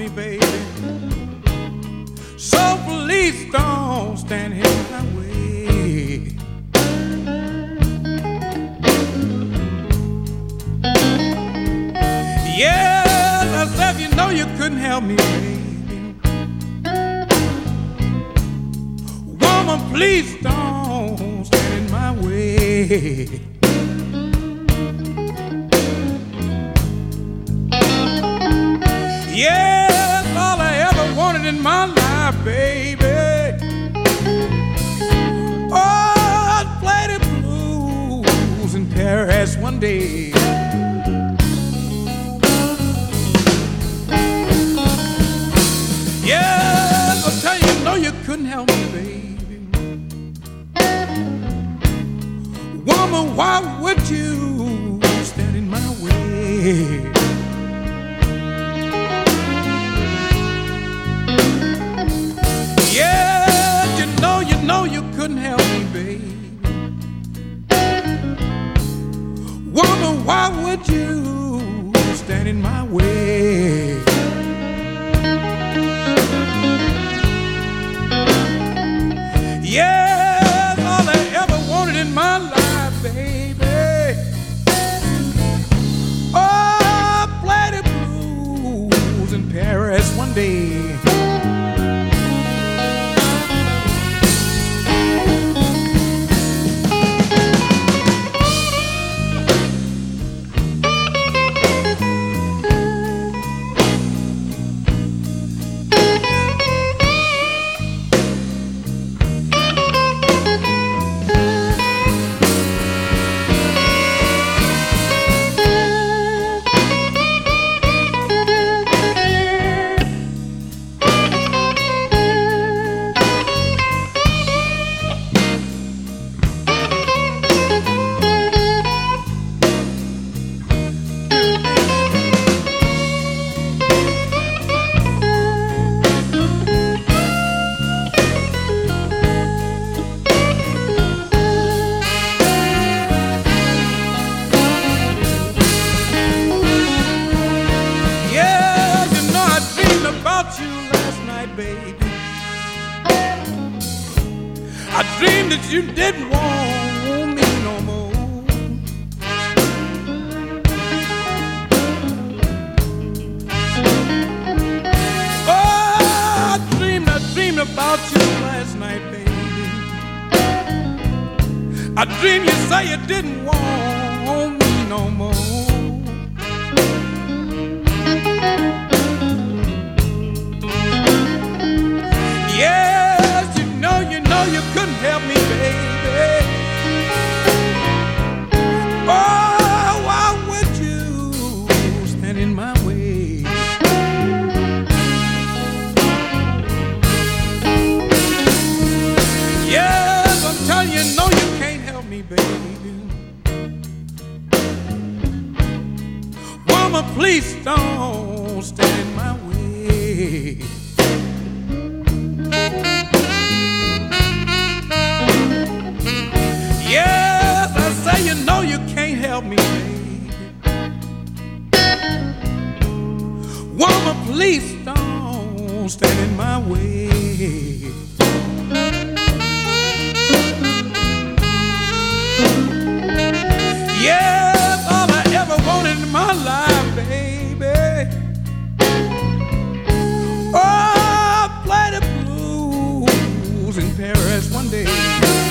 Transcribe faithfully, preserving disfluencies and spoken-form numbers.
me, baby. So please don't stand here in my way. Yes, I said you know you couldn't help me, baby. Woman, please don't stand in my way. Yes, all I ever wanted in my life, baby. Oh, I'd play the blues in Paris one day. Yes, I'll tell you, no, you couldn't help me, baby. Woman, why would you stand in my way? Yeah, you know, you know you couldn't help me, baby. Woman, why would you stand in my way? Yeah, all I ever wanted in my life, baby. Oh, I played the blues in Paris one day. I dreamed that you didn't want me no more. Oh, I dreamed, I dreamed about you last night, baby. I dreamed you say you didn't want me no more. Yes, you know, you know you couldn't help me, baby. Oh, why would you stand in my way? Yes, I'm telling you, no, you can't help me, baby. Woman, please don't stand in my way. Yes, I say you know you can't help me, baby. Woman, please don't stand in my way. Yes, all I ever wanted in my life, baby. Oh, I played the blues in Paris one day.